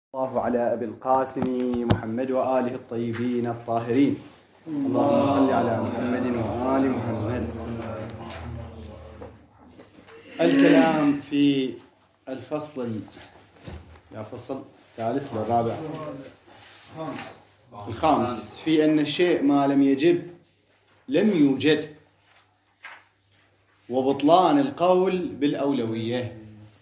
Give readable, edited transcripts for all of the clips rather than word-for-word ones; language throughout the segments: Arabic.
الله على أبي القاسم محمد وآله الطيبين الطاهرين. اللهم صل على محمد وآل محمد. الكلام في الفصل الثالث والرابع الخامس في أن الشيء ما لم يجب لم يوجد، وبطلان القول بالأولوية.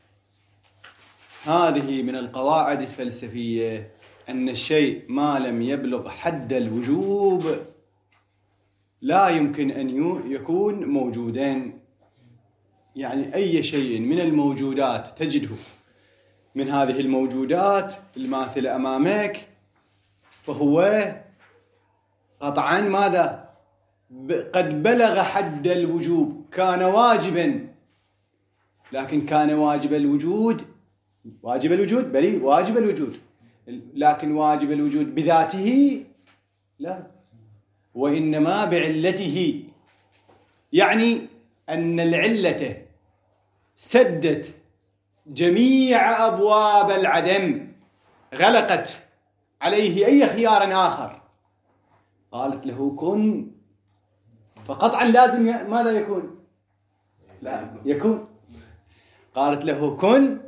هذه من القواعد الفلسفية، أن الشيء ما لم يبلغ حد الوجوب لا يمكن أن يكون موجودا. يعني أي شيء من الموجودات تجده من هذه الموجودات الماثلة أمامك فهو قطعا ماذا؟ قد بلغ حد الوجوب. كان واجبا، لكن كان واجب الوجود بلي واجب الوجود، لكن واجب الوجود بذاته لا، وإنما بعلته. يعني أن العلة سدت جميع أبواب العدم، غلقت عليه أي خيار آخر. قالت له كن، فقطعا لازم ماذا يكون؟ لا يكون. قالت له كن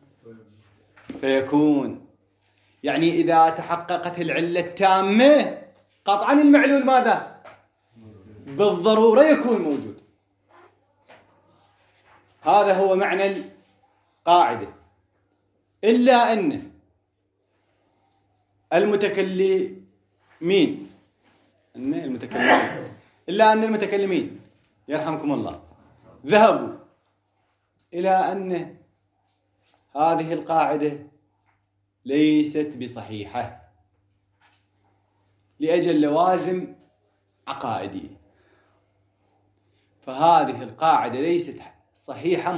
فيكون. يعني إذا تحققت العلة التامة قطعا المعلول ماذا؟ بالضرورة يكون موجود. هذا هو معنى القاعدة. إلا أن المتكلمين يرحمكم الله ذهبوا إلى أن هذه القاعدة ليست بصحيحة لأجل لوازم عقائدية. فهذه القاعدة ليست صحيحة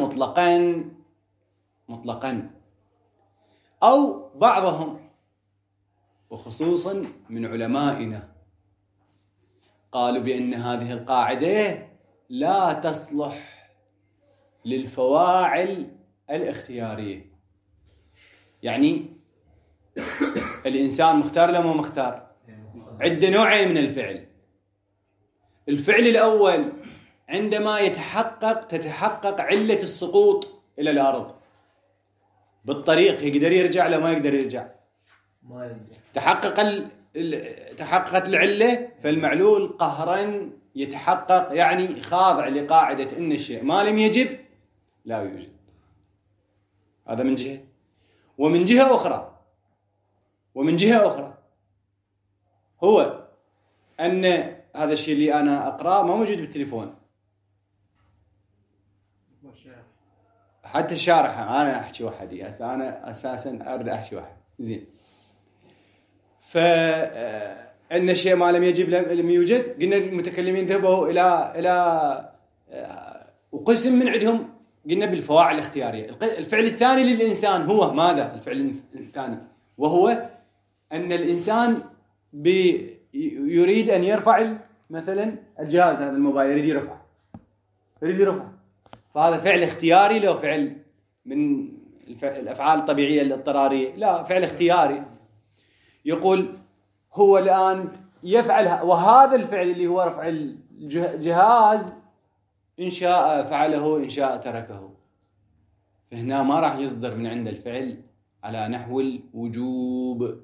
مطلقا. أو بعضهم وخصوصا من علمائنا قالوا بأن هذه القاعدة لا تصلح للفواعل الاختيارية. يعني الإنسان مختار لما مختار، عدة نوعين من الفعل. الفعل الأول عندما تتحقق علة السقوط إلى الأرض بالطريق، يقدر يرجع لا ما يقدر يرجع، تحققت العلة، فالمعلول قهرا يتحقق، يعني خاضع لقاعدة إن الشيء ما لم يجب لا يوجد. هذا من جهة. ومن جهة أخرى هو أن هذا الشيء اللي أنا أقرأه ما موجود بالتليفون، حتى الشارحة أنا أحكي وحدي، أنا أساسا أريد أحكي واحد زين. فإن الشيء ما لم يجب لم يوجد. قلنا المتكلمين ذهبوا إلى وقسم من عندهم قلنا بالفواعل الاختيارية. الفعل الثاني للإنسان هو ماذا؟ الفعل الثاني وهو أن الإنسان يريد أن يرفع مثلا الجهاز هذا الموبايل، يريد يرفع. فهذا فعل اختياري لو فعل من الأفعال الطبيعية الاضطرارية؟ لا، فعل اختياري. يقول هو الآن يفعل، وهذا الفعل اللي هو رفع الجهاز إن شاء فعله إن شاء تركه. فهنا ما راح يصدر من عند الفعل على نحو الوجوب،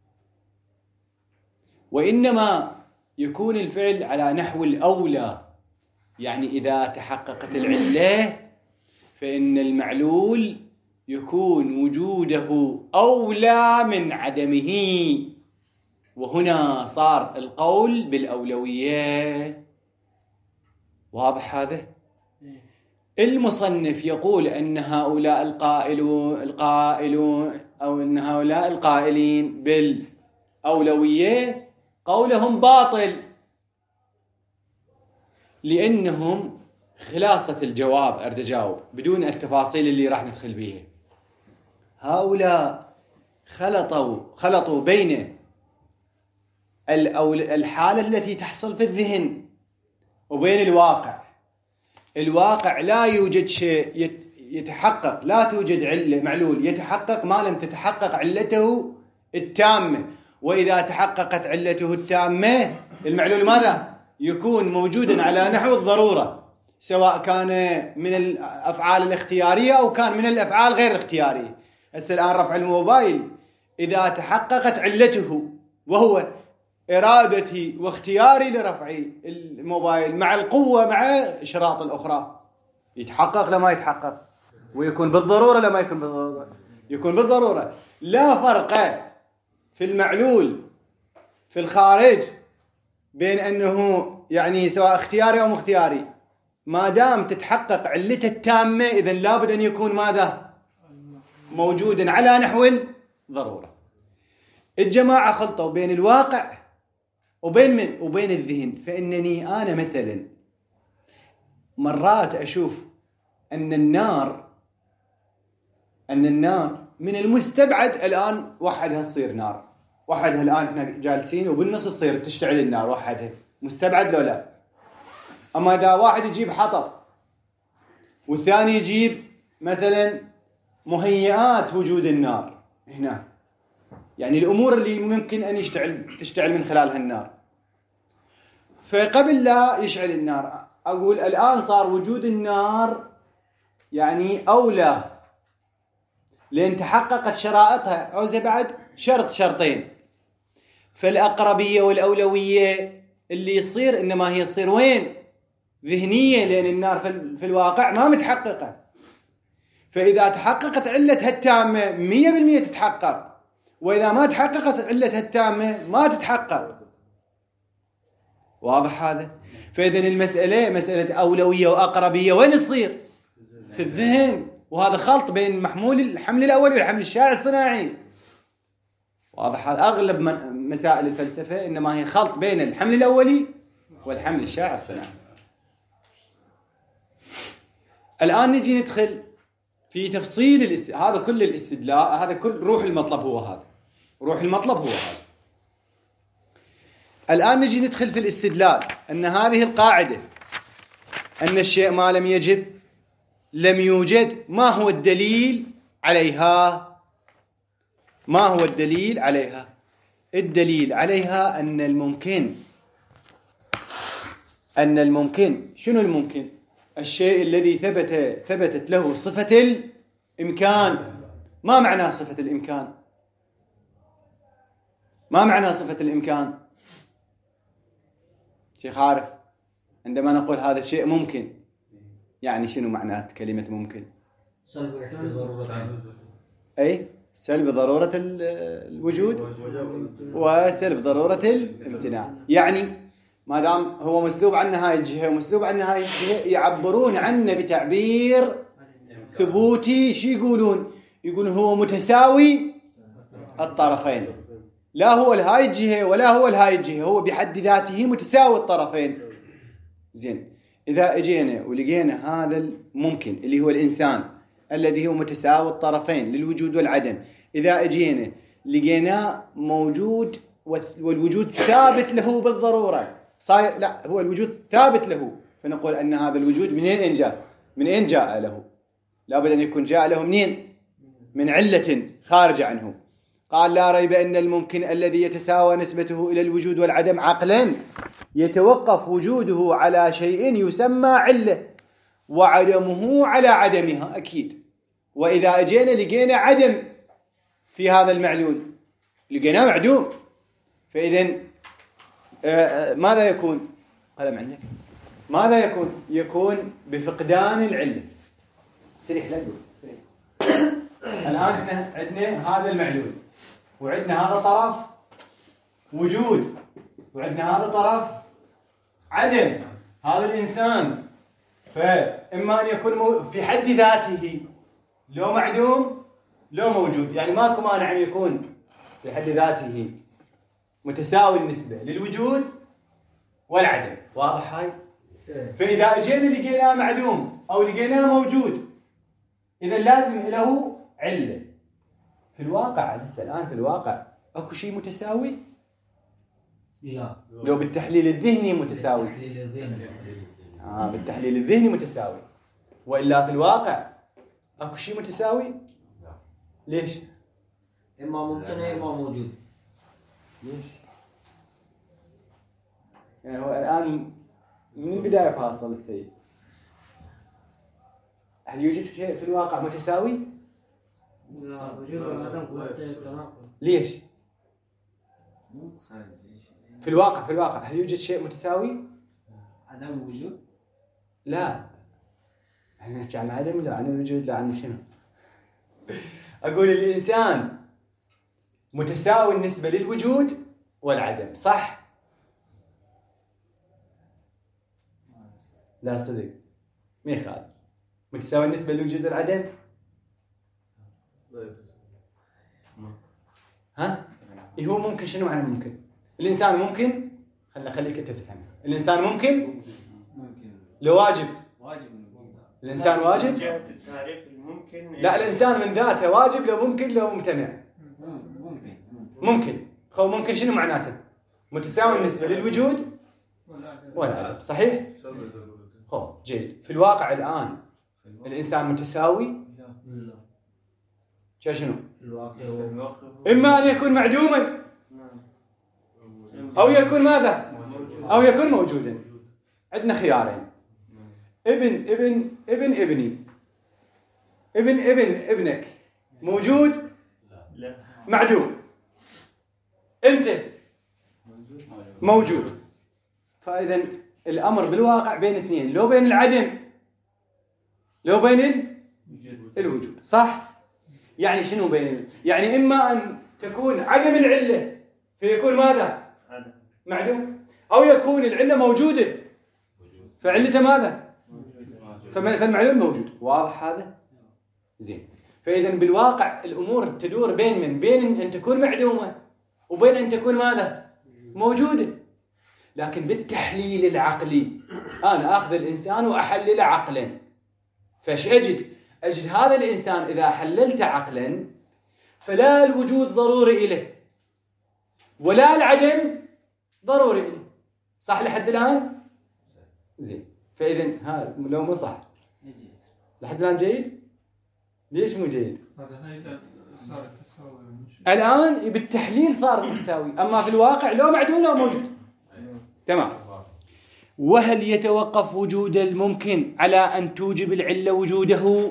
وإنما يكون الفعل على نحو الأولى. يعني إذا تحققت العلة فإن المعلول يكون وجوده أولى من عدمه، وهنا صار القول بالأولوية. واضح هذا؟ المصنف يقول أن هؤلاء القائلون أو أن هؤلاء القائلين بالأولوية قولهم باطل، لأنهم خلاصة الجواب أريد أجاوب بدون التفاصيل اللي راح ندخل بيها. هؤلاء خلطوا بين الحالة التي تحصل في الذهن وبين الواقع. الواقع لا يوجد شيء يتحقق، لا توجد علة معلول يتحقق ما لم تتحقق علته التامة. وإذا تحققت علته التامة المعلول ماذا؟ يكون موجودا على نحو الضرورة، سواء كان من الأفعال الاختيارية أو كان من الأفعال غير الاختيارية. هسه الآن رفع الموبايل إذا تحققت علته وهو إرادتي واختياري لرفع الموبايل مع القوة مع الشراط الأخرى، يتحقق لما يتحقق، ويكون بالضرورة لما يكون بالضرورة، يكون بالضرورة. لا فرق في المعلول في الخارج بين أنه يعني سواء اختياري أو مختياري، ما دام تتحقق علته التامة إذن لابد أن يكون ماذا؟ موجودا على نحو الضرورة. الجماعة خلطوا بين الواقع وبين من؟ وبين الذهن. فإنني أنا مثلا مرات أشوف أن النار من المستبعد الآن وحدها تصير نار، وحدها الآن احنا جالسين وبالنص تصير تشتعل النار وحدها، مستبعد لو لا؟ أما إذا واحد يجيب حطب والثاني يجيب مثلا مهيئات وجود النار هنا، يعني الأمور اللي ممكن أن تشتعل من خلالها النار، فقبل لا يشعل النار أقول الآن صار وجود النار يعني أولى، لأن تحققت شرائطها. عوزة بعد شرطين، فالأقربية والأولوية اللي يصير إنما هي تصير وين؟ ذهنية، لأن النار في الواقع ما متحققة. فإذا تحققت علتها التامة 100% تتحقق، وإذا ما تحققت علتها التامة ما تتحقق. واضح هذا؟ فإذن المسألة مسألة أولوية وأقربية وين تصير؟ في الذهن. وهذا خلط بين محمول الحمل الأولي والحمل الشاع الصناعي. واضح هذا؟ أغلب مسائل الفلسفة إنما هي خلط بين الحمل الأولي والحمل الشاع الصناعي. الآن نجي ندخل في تفصيل هذا كل الاستدلال، هذا كل روح المطلب هو هذا، روح المطلب هو هذا. الآن نجي ندخل في الاستدلال أن هذه القاعدة أن الشيء ما لم يجب لم يوجد، ما هو الدليل عليها؟ ما هو الدليل عليها؟ الدليل عليها أن الممكن شنو الممكن؟ الشيء الذي ثبتت له صفة الإمكان. ما معنى صفة الإمكان؟ ما معنى صفة الإمكان؟ شيخ عارف، عندما نقول هذا الشيء ممكن يعني شنو معنى كلمة ممكن؟ سلب ضرورة أي سلب ضرورة الوجود وسلب ضرورة الامتناع. يعني ما دام هو مسلوب عن هاي الجهة ومسلوب عن هاي الجهة، يعبرون عنه بتعبير ثبوتي. شو يقولون هو متساوي الطرفين، لا هو لهاي الجهة ولا هو لهاي الجهة، هو بحد ذاته متساوي الطرفين. زين، إذا اجينا ولقينا هذا الممكن اللي هو الإنسان الذي هو متساوي الطرفين للوجود والعدم، إذا اجينا لقيناه موجود والوجود ثابت له بالضرورة، صاير لا هو الوجود ثابت له، فنقول أن هذا الوجود من أين جاء له؟ لابد أن يكون جاء له منين؟ من علة خارجة عنه. قال لا ريب أن الممكن الذي يتساوى نسبته إلى الوجود والعدم عقلا يتوقف وجوده على شيء يسمى علة وعدمه على عدمها أكيد. وإذا أجينا لقينا عدم في هذا المعلول، لقيناه معدوم، فإذن ماذا يكون؟ قلم عندك. ماذا يكون بفقدان العلة. سريح لا تقول سريح. الآن احنا عندنا هذا المعلول وعندنا هذا طرف وجود وعندنا هذا طرف عدم، هذا الإنسان. فإما أن يكون في حد ذاته لو معدوم لو موجود، يعني ماكو مانع أن يكون في حد ذاته متساوي النسبة للوجود والعدم. واضح هاي؟ فإذا أجينا لقيناه معدوم أو لقيناه موجود، إذا لازم له علة. في الواقع لسه الآن في الواقع أكو شيء متساوي؟ لا. لو بالتحليل الذهني متساوي. بالتحليل الذهني متساوي، وإلا في الواقع اكو شيء متساوي؟ ليش؟ إما ممكن إما موجود. ليش؟ يعني هو الآن من البداية فاصل السيد. هل يوجد شيء في الواقع متساوي؟ لا وجود العدم قوة التناقض. ليش؟ في الواقع هل يوجد شيء متساوي؟ عدم وجود؟ لا. احنا نحكي عن عدم لا عن الوجود لا عن شنو؟ أقول الإنسان متساوي بالنسبة للوجود والعدم، صح؟ لا صدق ما يخالف. متساوي بالنسبة للوجود والعدم؟ ها؟ إيه هو ممكن؟ شنو معنى ممكن؟ الإنسان ممكن؟ خليك أنت تفهم. الإنسان ممكن؟ لو واجب. الإنسان واجب؟ التعريف الممكن. لا الإنسان من ذاته واجب لو ممكن لو ممتنع. ممكن. خو ممكن شنو معناته؟ متساوي بالنسبة للوجود والعدم، صحيح؟ خو جيد. في الواقع الآن الإنسان متساوي؟ شنو؟ إما أن يكون معدوما أو يكون ماذا؟ أو يكون موجودا. عندنا خيارين: ابن ابني، ابن ابنك، موجود معدوم، أنت موجود. فإذا الأمر بالواقع بين اثنين، لو بين العدم لو بين الوجود، صح؟ يعني شنو بين يعني إما أن تكون عدم العلة فيكون ماذا؟ معدوم، أو يكون العلة موجودة فعلته ماذا؟ فالمعلوم موجود. واضح هذا؟ زين. فإذا بالواقع الأمور تدور بين أن تكون معدومة وبين أن تكون ماذا؟ موجودة. لكن بالتحليل العقلي أنا أخذ الإنسان وأحلله عقلا، فاش أجد هذا الإنسان إذا حللته عقلا فلا الوجود ضروري إليه ولا العدم ضروري إليه، صح لحد الآن؟ زين. فإذا هذا لو مو صح لحد الآن جيد؟ ليش مو جيد؟ هذا صارت تساوي. الآن بالتحليل صار متساوي، أما في الواقع لو معدوم لو موجود. تمام. وهل يتوقف وجود الممكن على أن توجب العلة وجوده؟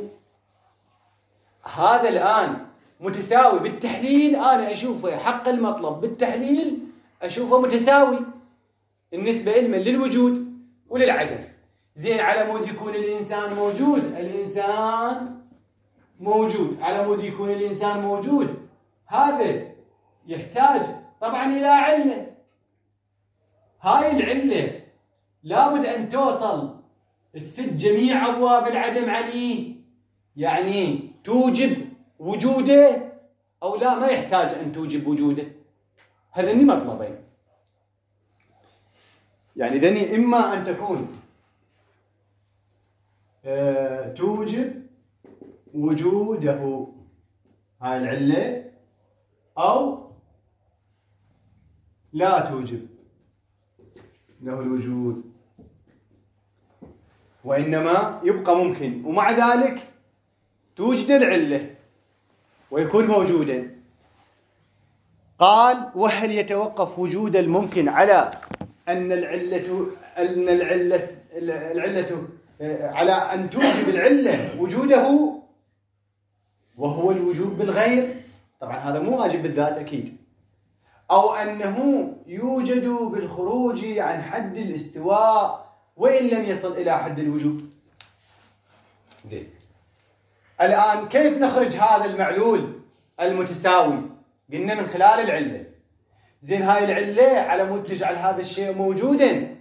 هذا الآن متساوي بالتحليل، أنا أشوفه حق المطلب بالتحليل أشوفه متساوي النسبة إلما للوجود وللعدم. زين، على مود يكون الإنسان موجود، الإنسان موجود، على مود يكون الإنسان موجود، هذا يحتاج طبعا إلى علة. هاي العلة لابد أن توصل تسد جميع أبواب العدم عليه، يعني توجب وجوده أو لا ما يحتاج أن توجب وجوده. هذني مطلبين، يعني ذني إما أن تكون توجب وجوده هاي العلة أو لا توجب له الوجود، وإنما يبقى ممكن ومع ذلك توجد العلة ويكون موجودا. قال: وهل يتوقف وجود الممكن على أن العلة على أن توجب العلة وجوده وهو الوجود بالغير؟ طبعا هذا مو واجب بالذات أكيد. أو أنه يوجد بالخروج عن حد الاستواء وإن لم يصل إلى حد الوجود. زين، الآن كيف نخرج هذا المعلول المتساوي؟ قلنا من خلال العلة. زين، هاي العلة على مود تجعل هذا الشيء موجودا،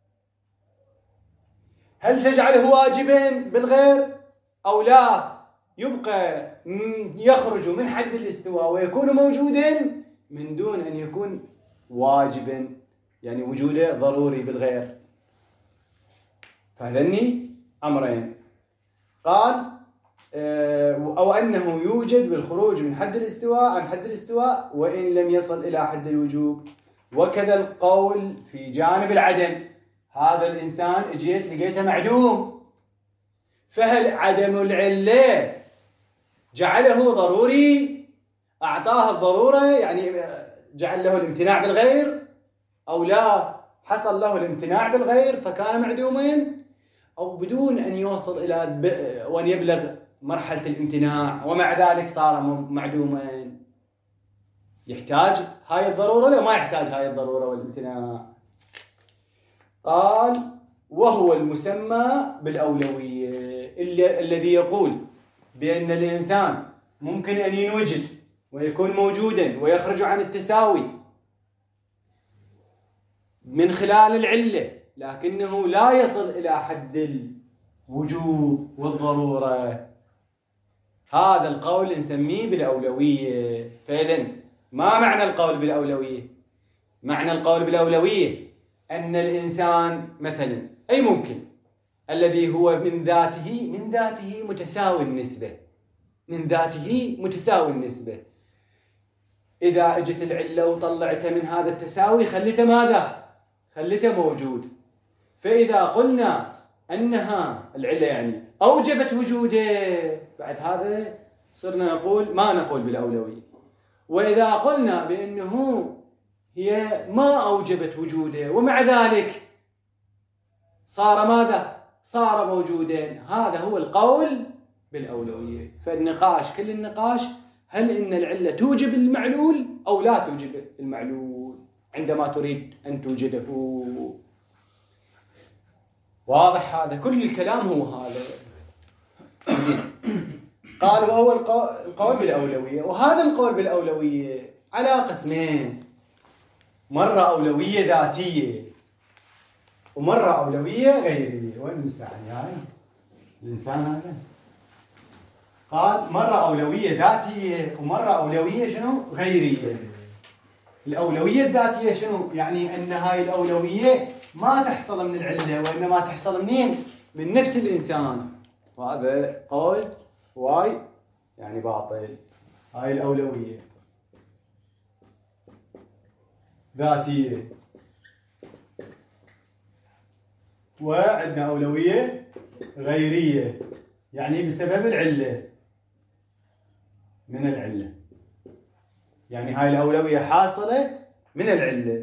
هل تجعله واجبا بالغير أو لا؟ يبقى يخرج من حد الاستواء ويكون موجودا من دون أن يكون واجبا، يعني وجوده ضروري بالغير. فهذني أمرين. قال: أو أنه يوجد بالخروج من حد الاستواء عن حد الاستواء وإن لم يصل إلى حد الوجوب. وكذا القول في جانب العدم. هذا الإنسان اجيت لقيته معدوم، فهل عدم العلة جعله ضروري، أعطاه الضرورة، يعني جعل له الامتناع بالغير، أو لا حصل له الامتناع بالغير فكان معدوما، أو بدون أن يوصل إلى وأن يبلغ مرحلة الامتناع ومع ذلك صار معدوما. يحتاج هاي الضرورة لو ما يحتاج هاي الضرورة والامتناع. قال وهو المسمى بالأولوية، الذي يقول بأن الإنسان ممكن أن ينوجد ويكون موجودا ويخرج عن التساوي من خلال العلة، لكنه لا يصل إلى حد الوجوب والضرورة. هذا القول نسميه بالأولوية. فإذن ما معنى القول بالأولوية؟ معنى القول بالأولوية أن الإنسان مثلا أي ممكن الذي هو من ذاته متساوي النسبة، من ذاته متساوي النسبة، إذا اجت العلة وطلعته من هذا التساوي خليته ماذا؟ خليته موجود. فإذا قلنا أنها العلة يعني أوجبت وجوده، بعد هذا صرنا نقول ما نقول بالأولوية. وإذا قلنا بأنه هي ما أوجبت وجوده ومع ذلك صار ماذا؟ صار موجودا، هذا هو القول بالأولوية. فالنقاش كل النقاش هل إن العلة توجب المعلول أو لا توجب المعلول عندما تريد أن توجده. واضح هذا؟ كل الكلام هو هذا. زين. قال وهو القول بالأولوية. وهذا القول بالأولوية على قسمين، مرة أولوية ذاتية ومرة أولوية غيرية. وين المستعان يعني الإنسان هذا؟ قال مرة أولوية ذاتية ومرة أولوية شنو؟ غيرية. الأولوية الذاتية شنو؟ يعني أن هاي الأولوية ما تحصل من العلة وإنما تحصل منين؟ من نفس الإنسان. وهذا قول واي يعني باطل. هاي الأولوية ذاتية، وعندنا أولوية غيرية يعني بسبب العلة، من العلة، يعني هاي الأولوية حاصلة من العلة.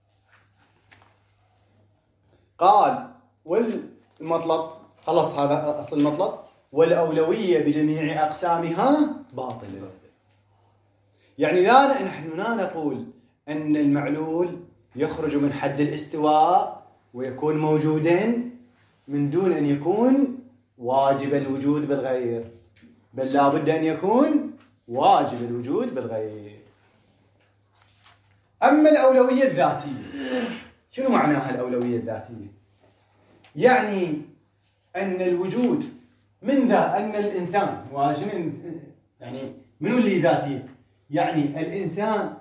قال والمطلب، خلص هذا أصل المطلب، والأولوية بجميع أقسامها باطلة. يعني نحن لا نقول أن المعلول يخرج من حد الاستواء ويكون موجودا من دون أن يكون واجب الوجود بالغير، بل لا بد أن يكون واجب الوجود بالغير. أما الأولوية الذاتية، شنو معناها الأولوية الذاتية؟ يعني أن الوجود من أن الإنسان، وشنو يعني منو اللي ذاتية؟ يعني الإنسان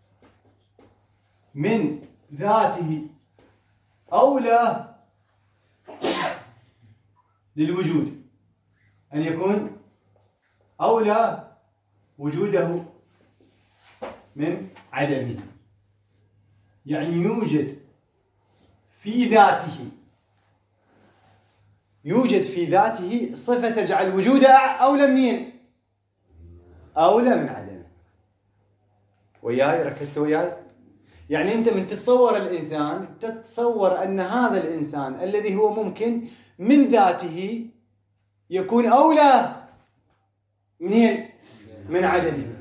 من ذاته أولى للوجود، أن يكون أولى وجوده من عدمه. يعني يوجد في ذاته صفة تجعل وجوده أولى منين؟ أولى من عدمه. وياي ركزت وياي؟ يعني أنت من تتصور الإنسان تتصور أن هذا الإنسان الذي هو ممكن من ذاته يكون أولى منين؟ من عدمه.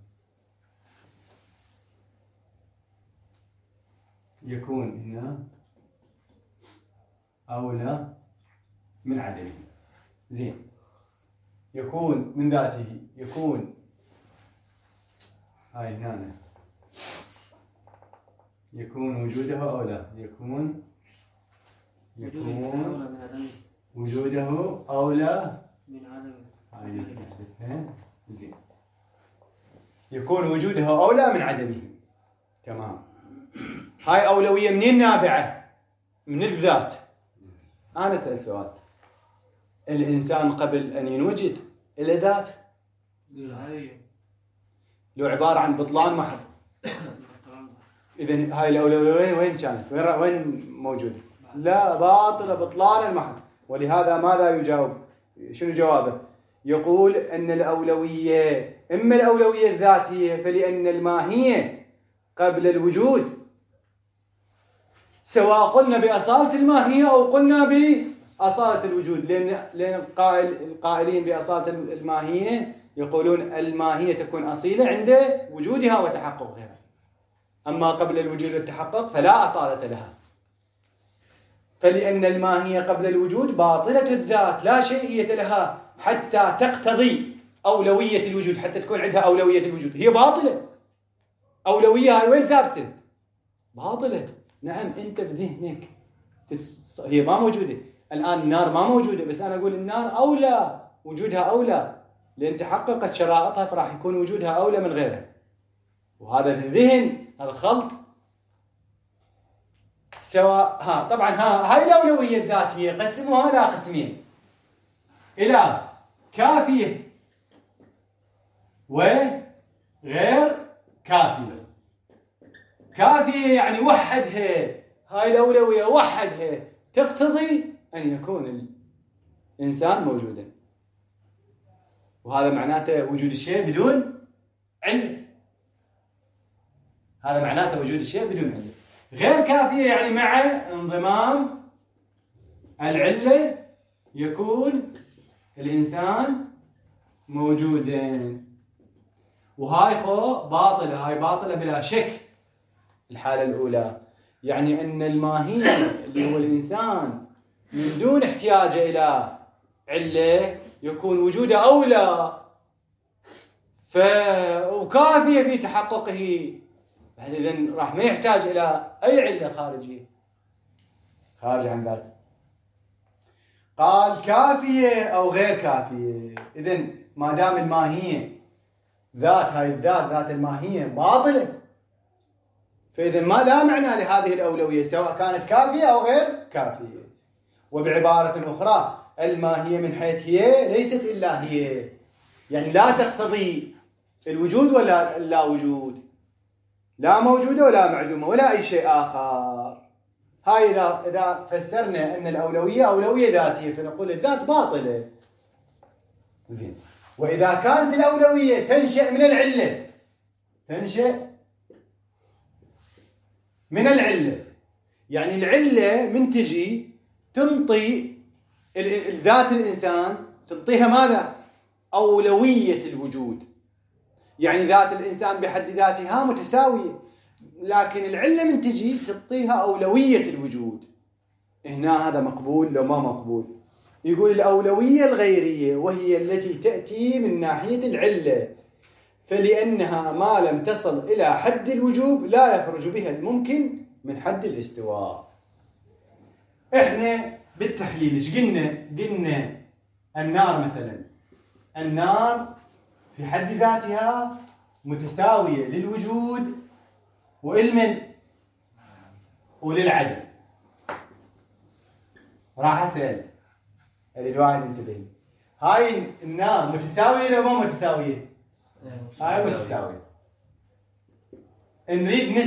يكون هنا أولى من عدمه. زين. يكون من ذاته، يكون هاي هنا يكون وجوده أولى، يكون وجوده أولى من عدمه. زين. يكون وجوده أولى من عدمه. تمام. هاي أولوية منين نابعة؟ من الذات. أنا أسأل سؤال، الإنسان قبل أن ينوجد إلى ذات؟ لو عبارة عن بطلان محض، إذن هاي الأولوية وين كانت؟ وين موجودة؟ لا، باطلة بطلان المحض. ولهذا ماذا يجاوب؟ شنو جوابه؟ يقول أن الأولوية إما الأولوية الذاتية، فلأن الماهية قبل الوجود، سواء قلنا بأصالة الماهية أو قلنا بأصالة الوجود، لأن القائلين بأصالة الماهية يقولون الماهية تكون أصيلة عند وجودها وتحققها، أما قبل الوجود والتحقق فلا أصالة لها. فلأن الماهية قبل الوجود باطلة الذات، لا شيئية لها حتى تقتضي أولوية الوجود، حتى تكون عندها أولوية الوجود، هي باطلة. أولوية هاي وين ثابتة؟ باطلة. نعم أنت بذهنك هي ما موجودة الآن، النار ما موجودة، بس أنا أقول النار أولى، وجودها أولى، لأن تحققت شرائطها فراح يكون وجودها أولى من غيرها. وهذا في الذهن، هذا خلط. سواء طبعا هاي الأولوية الذاتية قسموها إلى قسمين، إلى كافية وغير كافية. كافية يعني وحدها، هاي الأولوية وحدها تقتضي أن يكون الإنسان موجودا، وهذا معناته وجود الشيء بدون علة. هذا معناته وجود الشيء بدون علة. غير كافية يعني مع انضمام العلة يكون الإنسان موجودا. وهاي باطلة، هاي باطلة بلا شك. الحالة الأولى يعني أن الماهية اللي هو الإنسان من دون احتياج إلى علة يكون وجوده أولى وكافية في تحققه، إذن راح ما يحتاج إلى أي علة خارجية خارج عن ذلك. قال كافية أو غير كافية. إذن ما دام الماهية هاي الذات ذات الماهية باطلة، فإذن ما لا معنى لهذه الأولوية سواء كانت كافية أو غير كافية. وبعبارة أخرى الماهية من حيث هي ليست إلا هي، يعني لا تقتضي الوجود ولا لا وجود، لا موجودة ولا معدومة ولا أي شيء آخر. هاي إذا فسرنا أن الأولوية أولوية ذاتية فنقول الذات باطلة. زين. وإذا كانت الأولوية تنشأ من العلة، تنشأ من العلة، يعني العلة من تجي تنطي ذات الإنسان، تنطيها ماذا؟ أولوية الوجود. يعني ذات الإنسان بحد ذاتها متساوية، لكن العلة من تجي تعطيها أولوية الوجود. هنا هذا مقبول لو ما مقبول؟ يقول الأولوية الغيرية وهي التي تأتي من ناحية العلة، فلأنها ما لم تصل إلى حد الوجوب لا يخرج بها الممكن من حد الاستواء. إحنا بالتحليل إيش قلنا النار مثلا، النار في حد ذاتها متساوية للوجود والمن وللعدم. راح أسأل الواحد انتبه، هاي النار متساوية ولا ما متساوية؟ هاي متساوية. نريد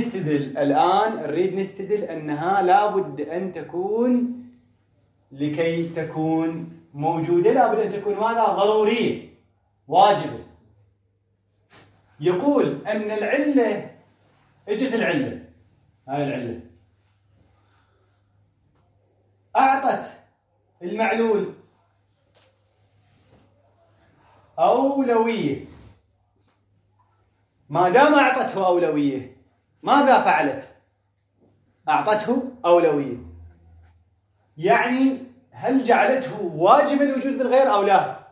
نستدل أنها لابد أن تكون، لكي تكون موجودة لابد أن تكون ماذا؟ ضرورية واجبة. يقول أن العلة، اجت العلة، هاي العلة أعطت المعلول أولوية. ما دام أعطته أولوية ماذا فعلت؟ أعطته أولوية، يعني هل جعلته واجب الوجود بالغير أو لا؟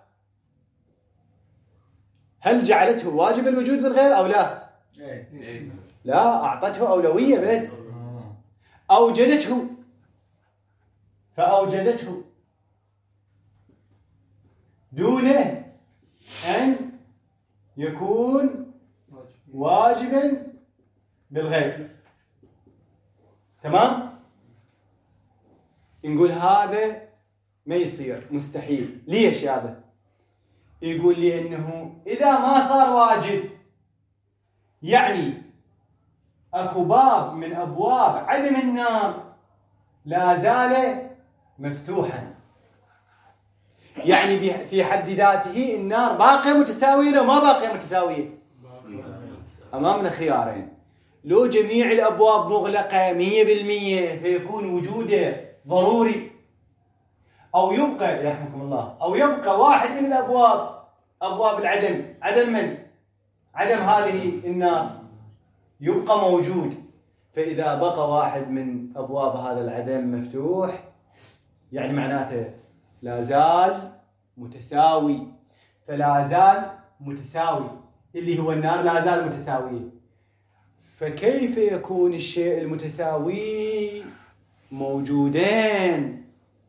هل جعلته واجب الوجود بالغير أو لا؟ لا، أعطته أولوية بس، أوجدته، فأوجدته دون أن يكون واجبا بالغير. تمام؟ نقول هذا ما يصير، مستحيل. ليش هذا؟ يقول لي إنه إذا ما صار واجب يعني أكو باب من أبواب عدم النار لا زال مفتوحا. يعني في حد ذاته النار باقية متساوية لو ما باقية متساوية؟ أمامنا خيارين: لو جميع الأبواب مغلقة 100% فيكون وجوده ضروري، أو يبقى يرحمكم الله، أو يبقى واحد من الأبواب، أبواب العدم، عدم هذه النار يبقى موجود. فإذا بقى واحد من أبواب هذا العدم مفتوح يعني معناته لا زال متساوي، فلا زال متساوي اللي هو النار لا زال متساوي. فكيف يكون الشيء المتساوي موجودين؟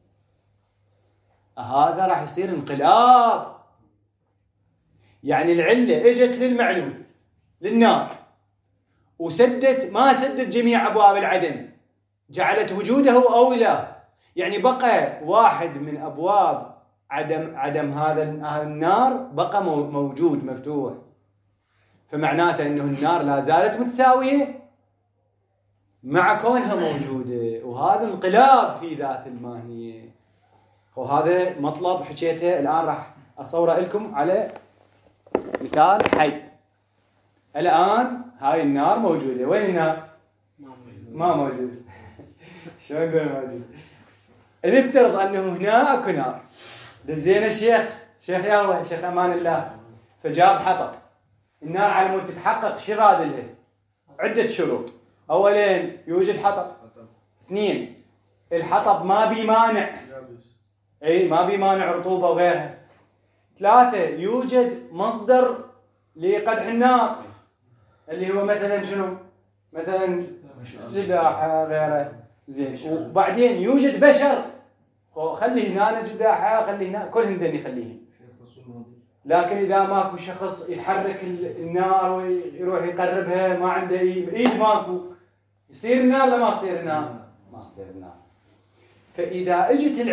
هذا راح يصير انقلاب. يعني العلة اجت للمعلول للنار وسدت، ما سدت جميع أبواب العدم، جعلت وجوده أولى. يعني بقى واحد من أبواب عدم هذا النار بقى موجود مفتوح، فمعناته أنه النار لا زالت متساوية مع كونها موجودة، وهذا انقلاب في ذات الماهية. وهذا مطلب حكيته الآن راح أصوره لكم على مثال حي. الآن هاي النار موجودة، وين النار؟ ما موجود. شو نقول موجود؟ نفترض أنه هنا أكو نار، دزينا الشيخ يهوى شيخ أمان الله، فجاب حطب. النار على مود تتحقق شو راد لها؟ عدة شروط. أولين يوجد حطب، اثنين الحطب ما بيمانع، ما بيمانع رطوبة وغيرها، ثلاثة يوجد مصدر لقدح النار اللي هو مثلا شنو؟ مثلا جداحة غيره، زين. وبعدين يوجد بشر، خلي هنا جداحة، خلي هنا، كلهم ذني خليهم. لكن إذا ماكو شخص يحرك النار ويروح يقربها، ما عنده إيد ماكو، يصير النار لا ما يصير النار؟ ما يصير النار. فإذا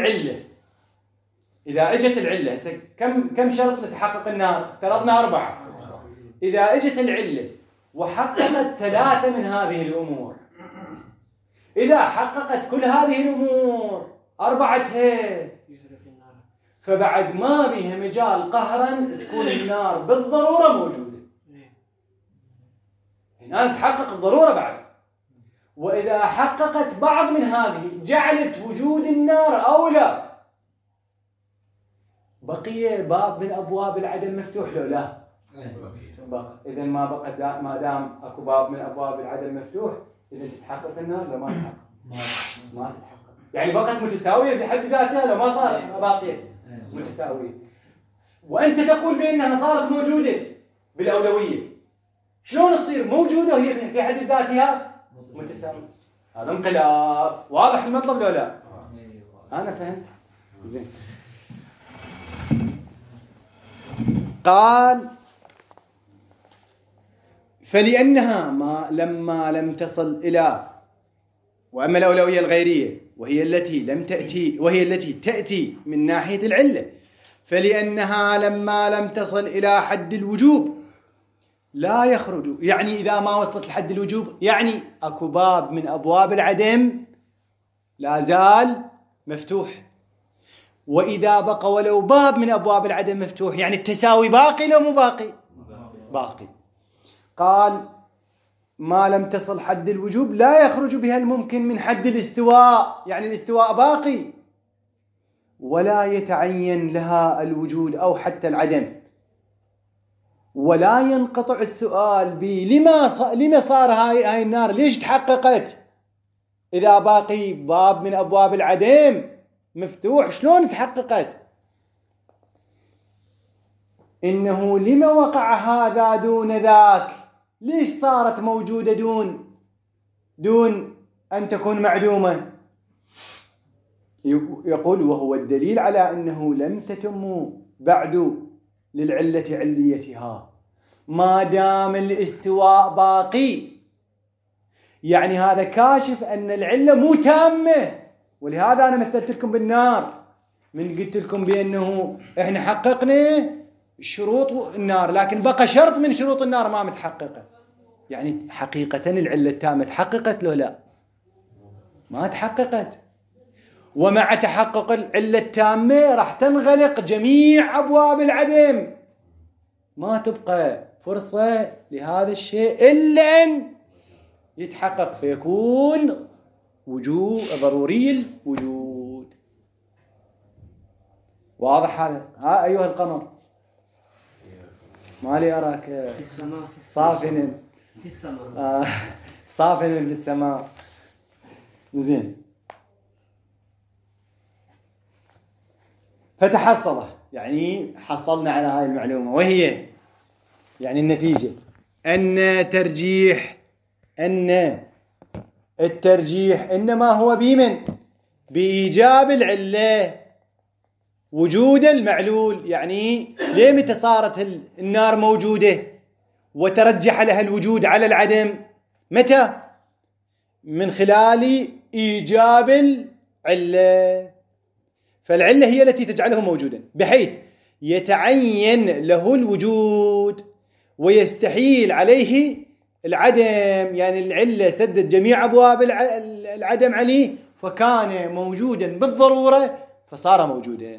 اجت العلة، هسه كم شرط لتحقق النار؟ افترضنا 4. إذا اجت العلة وحققت 3 من هذه الأمور، إذا حققت كل هذه الأمور 4، فبعد ما بيها مجال قهرا تكون النار بالضرورة موجودة. هنا تحقق الضرورة بعد. وإذا حققت بعض من هذه جعلت وجود النار أولى، بقي باب من أبواب العدم مفتوح لو لا؟ بقى. إذا ما دام أكو باب من أبواب العدم مفتوح، إذا تتحقق النار لو ما تتحقق؟ ما تتحقق. يعني بقت متساوية في حد ذاتها لو ما صار باقية متساوية. وأنت تقول بأنها صارت موجودة بالأولوية، شلون تصير موجودة وهي في حد ذاتها متساوية؟ هذا انقلاب. واضح المطلب لو لا؟ أنا فهمت زين. قال: فلأنها لما لم تصل إلى، وأما الأولوية الغيرية وهي التي تأتي من ناحية العلة، فلأنها لما لم تصل إلى حد الوجوب لا يخرج. يعني إذا ما وصلت لحد الوجوب يعني أكو باب من أبواب العدم لا زال مفتوح. وإذا بقى ولو باب من أبواب العدم مفتوح يعني التساوي باقي لو مو باقي؟ باقي. قال: ما لم تصل حد الوجوب لا يخرج بها الممكن من حد الاستواء، يعني الاستواء باقي، ولا يتعين لها الوجود أو حتى العدم، ولا ينقطع السؤال لما صار هاي النار ليش تحققت إذا باقي باب من أبواب العدم مفتوح؟ شلون تحققت؟ إنه لما وقع هذا دون ذاك؟ ليش صارت موجودة دون أن تكون معدومة؟ يقول: وهو الدليل على أنه لم تتم بعد للعلة عليتها ما دام الاستواء باقي. يعني هذا كاشف أن العلة مو تامة. ولهذا أنا مثلت لكم بالنار، من قلت لكم بأنه إحنا حققنا شروط النار، لكن بقى شرط من شروط النار ما متحققة. يعني حقيقة العلة التامة تحققت له لا؟ ما تحققت. ومع تحقق العلة التامة راح تنغلق جميع أبواب العدم، ما تبقى فرصة لهذا الشيء إلا أن يتحقق، فيكون وجود ضروري الوجود. واضح هذا؟ ها أيها القمر، ما لي أراك في السماء صافنا في السماء صافنا في السماء. زين، فتحصل، يعني حصلنا على هاي المعلومة، وهي يعني النتيجة أن الترجيح إنما هو بمن؟ بإيجاب العلة وجود المعلول. يعني ليه متى صارت النار موجودة وترجح لها الوجود على العدم؟ متى؟ من خلال إيجاب العلة. فالعلة هي التي تجعله موجودا، بحيث يتعين له الوجود ويستحيل عليه العدم. يعني العلة سدت جميع أبواب العدم عليه، فكان موجودا بالضرورة فصار موجودا.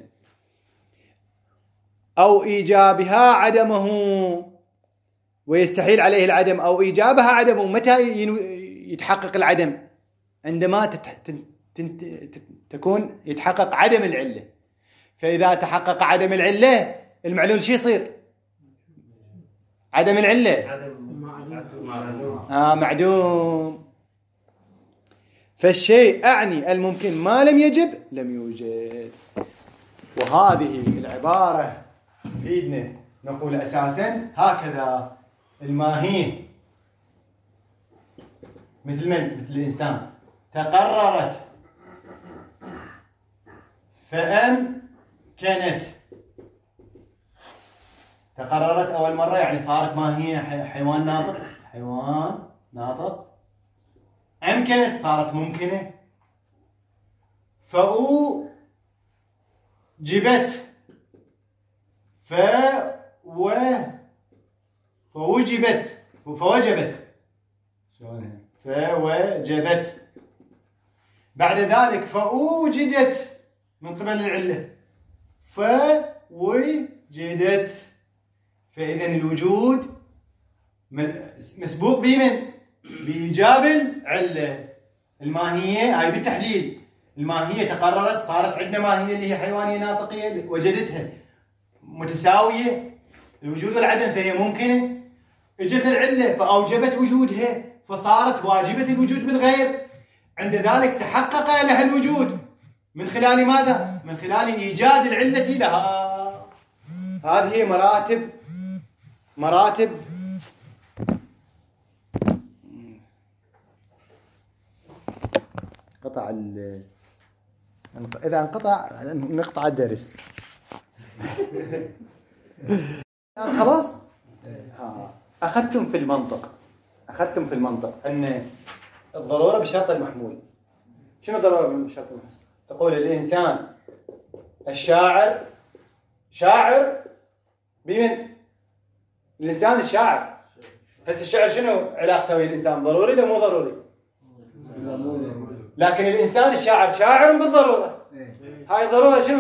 أو إيجابها عدمه ويستحيل عليه العدم، أو إيجابها عدمه. متى يتحقق العدم؟ عندما تكون يتحقق عدم العلة. فإذا تحقق عدم العلة المعلول شو يصير؟ عدم العلة معدوم. فالشيء أعني الممكن ما لم يجب لم يوجد. وهذه العبارة تفيدنا نقول أساسا هكذا الماهية مثل من؟ مثل الإنسان تقررت فأمكنت. تقررت أول مرة يعني صارت ماهية حيوان ناطق، حيوان ناطق. أمكنت صارت ممكنة. فأوجبت فوجبت فوجبت. بعد ذلك فأوجدت من قبل العلة فوجدت. فإذا الوجود مسبوق بمن؟ بإيجاب العلة. الماهية هاي بالتحليل، الماهية تقررت، صارت عندنا ماهية اللي هي حيوانية ناطقية، وجدتها متساوية الوجود والعدم فهي ممكنة. اجت العلة فأوجبت وجودها فصارت واجبة الوجود بالغير. عند ذلك تحقق لها الوجود من خلال ماذا؟ من خلال إيجاد العلة لها. هذه مراتب قطع إذا انقطع نقطع الدرس. خلاص أخذتم في المنطق أن الضرورة بشرط المحمول. شنو الضرورة بشرط المحمول؟ تقول الإنسان الشاعر شاعر بمن؟ الإنسان الشاعر. هسه الشعر شنو علاقته ويا الإنسان؟ ضروري ولا مو ضروري؟ لكن الإنسان الشاعر شاعر بالضرورة. هاي الضرورة شنو؟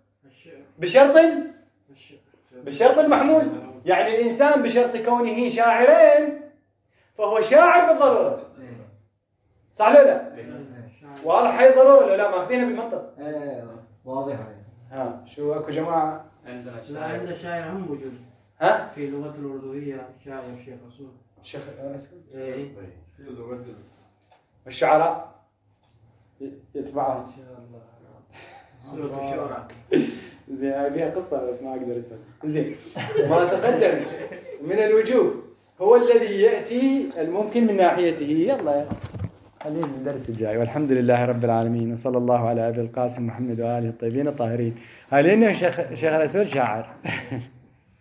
بشرط المحمول. يعني الإنسان بشرط كونه شاعرين فهو شاعر بالضرورة. صح ولا لا؟ واضح هاي الضرورة ولا لا؟ ماخذينها بالمنطق. واضح. شو اكو جماعة لا عندنا شاعر هم موجود. في اللغة الأردوية شاعر الشيخ رسول. الشيخ رسول. في اللغة الشعراء يتبعهم إن شاء الله. سورة الشعراء. زين هاي فيها قصة بس ما أقدر أسأل. زين ما تقدم من الوجوب هو الذي يأتي الممكن من ناحيته. يلا خلينا الدرس الجاي. والحمد لله رب العالمين وصلى الله على أبي القاسم محمد وآله الطيبين الطاهرين. هاي لأنه شيخ رسول شاعر.